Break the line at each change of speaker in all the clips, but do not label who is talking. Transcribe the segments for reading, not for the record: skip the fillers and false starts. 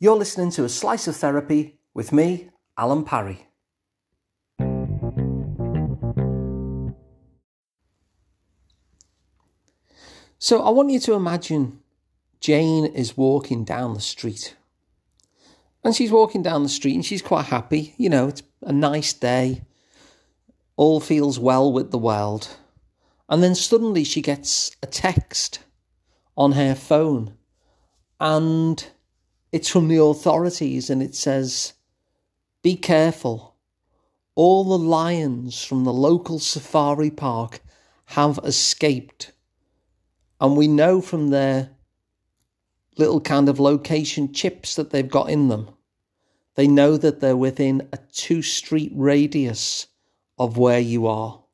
You're listening to A Slice of Therapy with me, Alan Parry. So I want you to imagine Jane is walking down the street. And she's walking down the street and she's quite happy. You know, it's a nice day. All feels well with the world. And then suddenly she gets a text on her phone. And it's from the authorities and it says, "Be careful. All the lions from the local safari park have escaped. And we know from their little kind of location chips that they've got in them, they know that they're within a 2-street radius of where you are."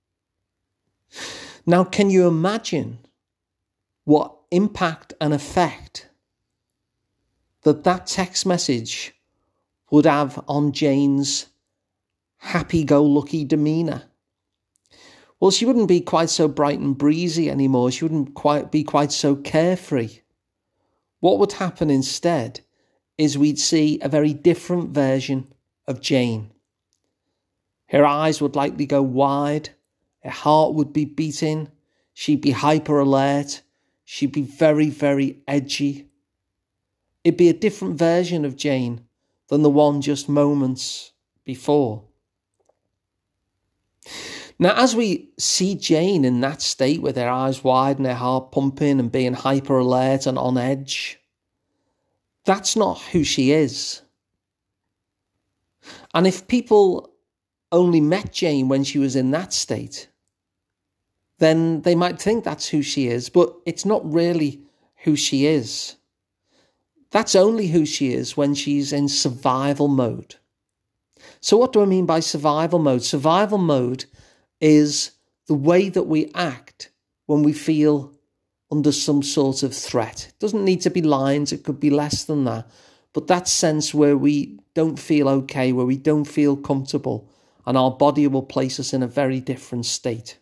Now, can you imagine what impact and effect that text message would have on Jane's happy-go-lucky demeanour? Well, she wouldn't be quite so bright and breezy anymore. She wouldn't be quite so carefree. What would happen instead is we'd see a very different version of Jane. Her eyes would likely go wide. Her heart would be beating. She'd be hyper alert. She'd be very, very edgy. It'd be a different version of Jane than the one just moments before. Now, as we see Jane in that state with her eyes wide and her heart pumping and being hyper alert and on edge, that's not who she is. And if people only met Jane when she was in that state, then they might think that's who she is, but it's not really who she is. That's only who she is when she's in survival mode. So what do I mean by survival mode? Survival mode is the way that we act when we feel under some sort of threat. It doesn't need to be lions, it could be less than that. But that sense where we don't feel okay, where we don't feel comfortable, and our body will place us in a very different state.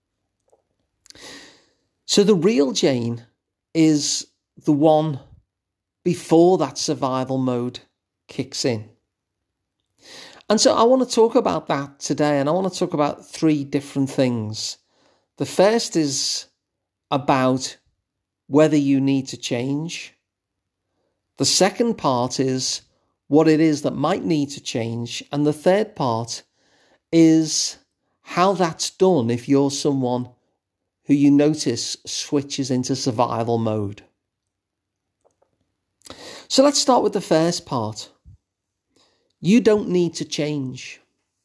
So the real Jane is the one before that survival mode kicks in. And so I want to talk about that today, and I want to talk about 3 different things. The first is about whether you need to change. The second part is what it is that might need to change. And the third part is how that's done if you're someone who you notice switches into survival mode. So let's start with the first part. You don't need to change.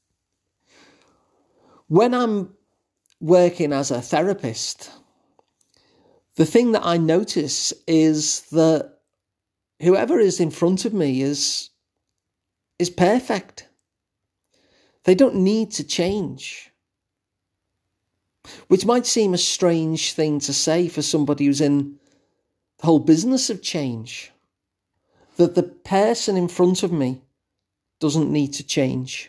When I'm working as a therapist, the thing that I notice is that whoever is in front of me is perfect. They don't need to change. Which might seem a strange thing to say for somebody who's in the whole business of change. That the person in front of me doesn't need to change.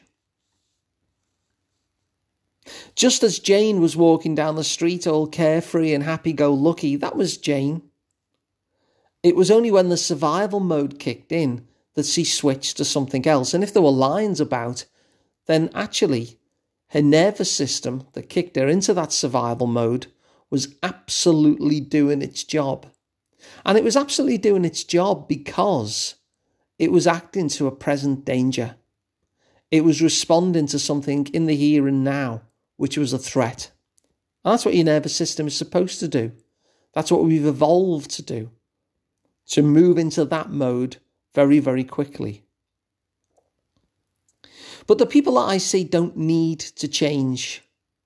Just as Jane was walking down the street all carefree and happy-go-lucky, that was Jane. It was only when the survival mode kicked in that she switched to something else. And if there were lions about, then actually her nervous system that kicked her into that survival mode was absolutely doing its job. And it was absolutely doing its job because it was acting to a present danger. It was responding to something in the here and now, which was a threat. And that's what your nervous system is supposed to do. That's what we've evolved to do. To move into that mode very, very quickly. But the people that I see don't need to change.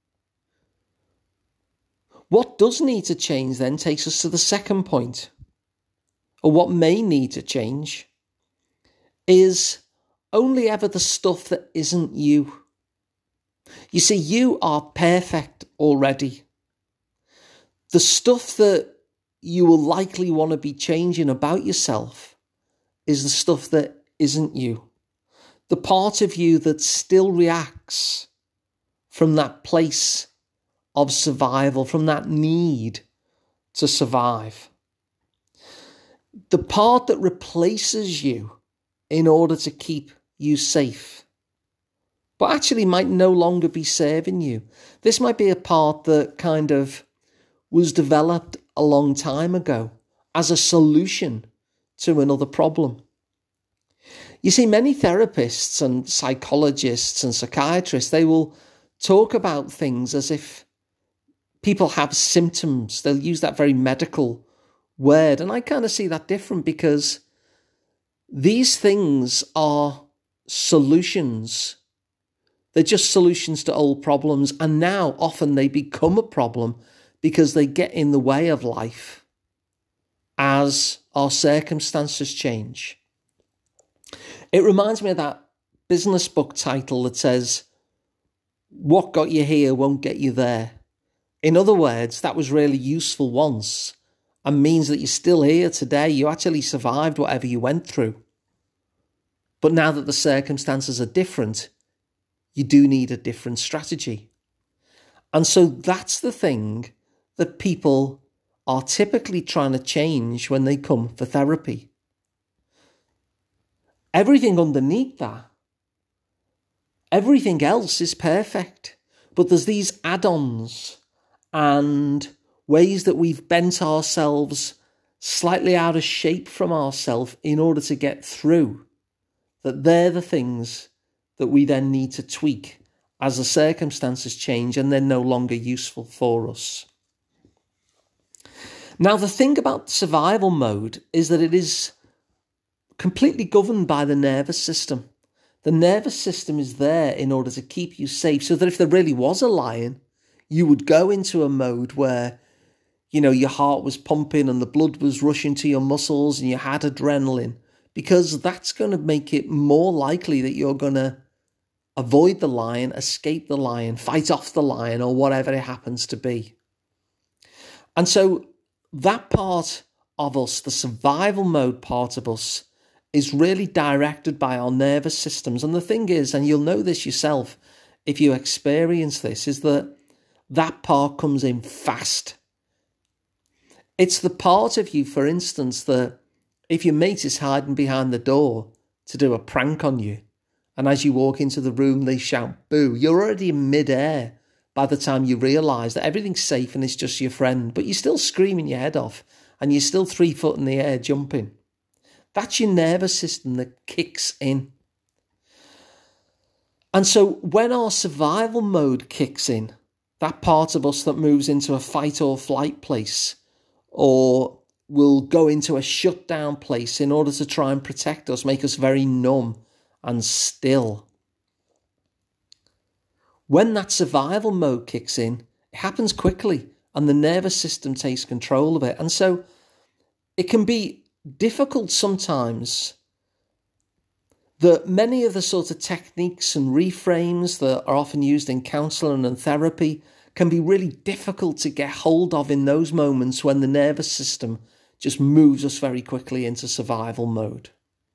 What does need to change then takes us to the second point. Or what may need to change is only ever the stuff that isn't you. You see, you are perfect already. The stuff that you will likely want to be changing about yourself is the stuff that isn't you. The part of you that still reacts from that place of survival, from that need to survive. the part that replaces you in order to keep you safe, but actually might no longer be serving you. This might be a part that kind of was developed a long time ago as a solution to another problem. You see, many therapists and psychologists and psychiatrists, they will talk about things as if people have symptoms. They'll use that very medical word. And I kind of see that different, because these things are solutions. They're just solutions to old problems. And now often they become a problem because they get in the way of life as our circumstances change. It reminds me of that business book title that says, "What got you here won't get you there." In other words, that was really useful once and means that you're still here today. You actually survived whatever you went through. But now that the circumstances are different, you do need a different strategy. And so that's the thing that people are typically trying to change when they come for therapy. Everything underneath that, everything else is perfect. But there's these add-ons and ways that we've bent ourselves slightly out of shape from ourselves in order to get through, that they're the things that we then need to tweak as the circumstances change and they're no longer useful for us. Now, the thing about survival mode is that it is completely governed by the nervous system. The nervous system is there in order to keep you safe, so that if there really was a lion, you would go into a mode where, your heart was pumping and the blood was rushing to your muscles and you had adrenaline, because that's going to make it more likely that you're going to avoid the lion, escape the lion, fight off the lion, or whatever it happens to be. And so that part of us, the survival mode part of us, is really directed by our nervous systems. And the thing is, and you'll know this yourself if you experience this, is that part comes in fast. It's the part of you, for instance, that if your mate is hiding behind the door to do a prank on you, and as you walk into the room, they shout boo, you're already in midair by the time you realise that everything's safe and it's just your friend, but you're still screaming your head off and you're still 3 foot in the air jumping. That's your nervous system that kicks in. And so when our survival mode kicks in, that part of us that moves into a fight or flight place, or will go into a shutdown place in order to try and protect us, make us very numb and still. When that survival mode kicks in, it happens quickly and the nervous system takes control of it. And so it can be difficult sometimes that many of the sort of techniques and reframes that are often used in counselling and therapy can be really difficult to get hold of in those moments when the nervous system just moves us very quickly into survival mode.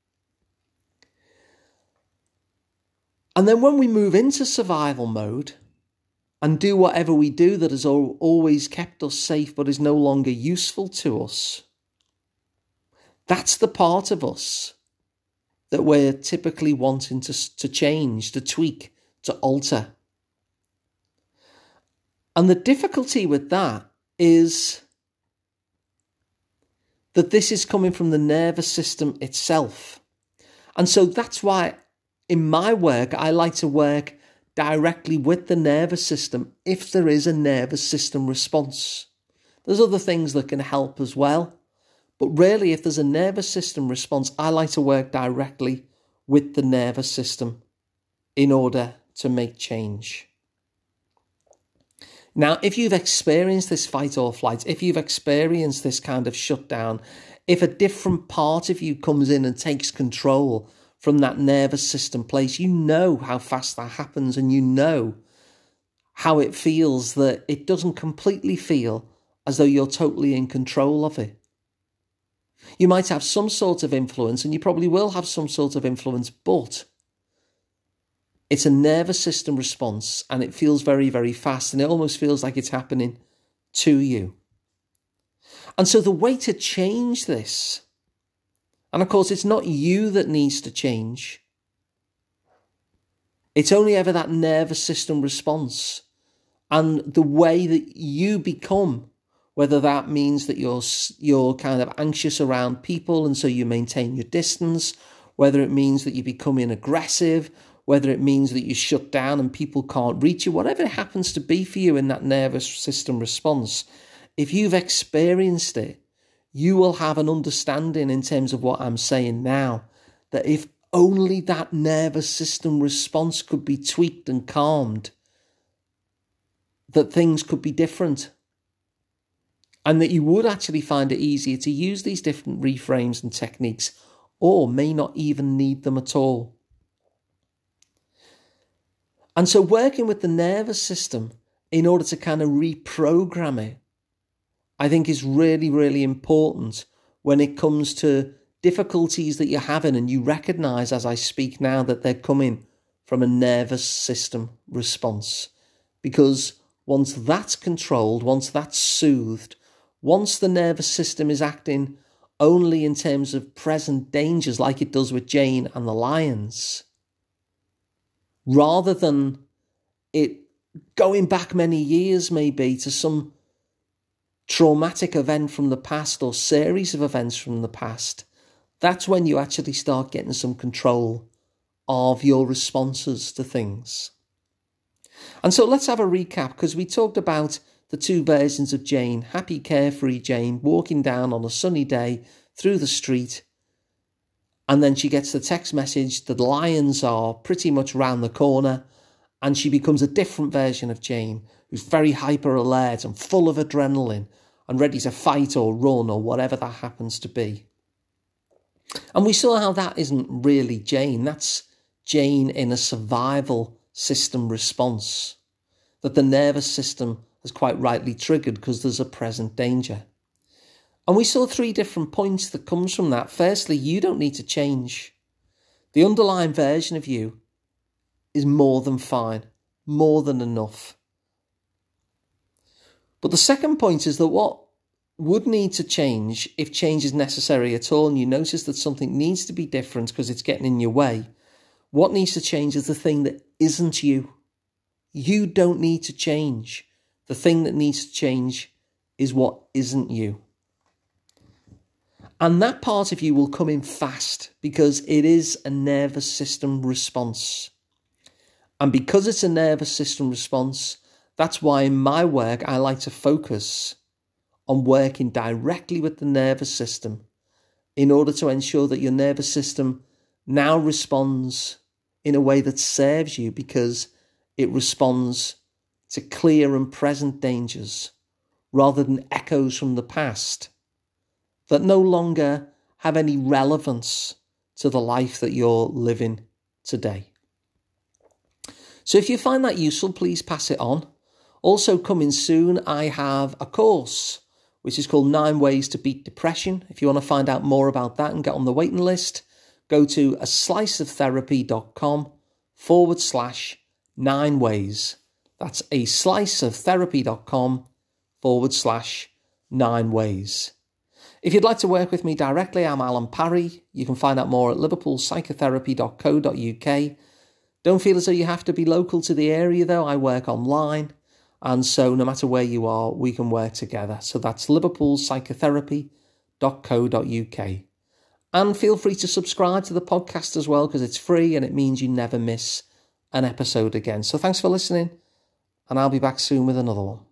And then when we move into survival mode and do whatever we do that has always kept us safe but is no longer useful to us, that's the part of us that we're typically wanting to change, to tweak, to alter. And the difficulty with that is that this is coming from the nervous system itself. And so that's why in my work, I like to work directly with the nervous system if there is a nervous system response. There's other things that can help as well. But really, if there's a nervous system response, I like to work directly with the nervous system in order to make change. Now, if you've experienced this fight or flight, if you've experienced this kind of shutdown, if a different part of you comes in and takes control from that nervous system place, you know how fast that happens, and you know how it feels that it doesn't completely feel as though you're totally in control of it. You might have some sort of influence, and you probably will have some sort of influence, but it's a nervous system response and it feels very, very fast, and it almost feels like it's happening to you. And so the way to change this And of course, it's not you that needs to change. It's only ever that nervous system response and the way that you become, whether that means that you're kind of anxious around people and so you maintain your distance, whether it means that you're becoming aggressive, whether it means that you shut down and people can't reach you, whatever it happens to be for you in that nervous system response, if you've experienced it, you will have an understanding in terms of what I'm saying now, that if only that nervous system response could be tweaked and calmed, that things could be different. And that you would actually find it easier to use these different reframes and techniques, or may not even need them at all. And so working with the nervous system in order to kind of reprogram it, I think is really, really important when it comes to difficulties that you're having and you recognise as I speak now that they're coming from a nervous system response. Because once that's controlled, once that's soothed, once the nervous system is acting only in terms of present dangers like it does with Jane and the lions, rather than it going back many years maybe to some traumatic event from the past or series of events from the past, that's when you actually start getting some control of your responses to things. And so let's have a recap, because we talked about the two versions of Jane, happy, carefree Jane, walking down on a sunny day through the street, and then she gets the text message that the lions are pretty much round the corner, and she becomes a different version of Jane, who's very hyper alert and full of adrenaline and ready to fight or run or whatever that happens to be. And we saw how that isn't really Jane. That's Jane in a survival system response that the nervous system has quite rightly triggered because there's a present danger. And we saw 3 different points that comes from that. Firstly, you don't need to change. The underlying version of you is more than fine, more than enough. But the second point is that what would need to change, if change is necessary at all, and you notice that something needs to be different because it's getting in your way, what needs to change is the thing that isn't you. You don't need to change. The thing that needs to change is what isn't you. And that part of you will come in fast because it is a nervous system response. And because it's a nervous system response, that's why in my work I like to focus on working directly with the nervous system in order to ensure that your nervous system now responds in a way that serves you, because it responds to clear and present dangers rather than echoes from the past that no longer have any relevance to the life that you're living today. So if you find that useful, please pass it on. Also coming soon, I have a course which is called 9 Ways to Beat Depression. If you want to find out more about that and get on the waiting list, go to asliceoftherapy.com/9 ways. That's asliceoftherapy.com/9 ways. If you'd like to work with me directly, I'm Alan Parry. You can find out more at liverpoolpsychotherapy.co.uk. Don't feel as though you have to be local to the area though. I work online. And so no matter where you are, we can work together. So that's liverpoolpsychotherapy.co.uk. And feel free to subscribe to the podcast as well, because it's free and it means you never miss an episode again. So thanks for listening, and I'll be back soon with another one.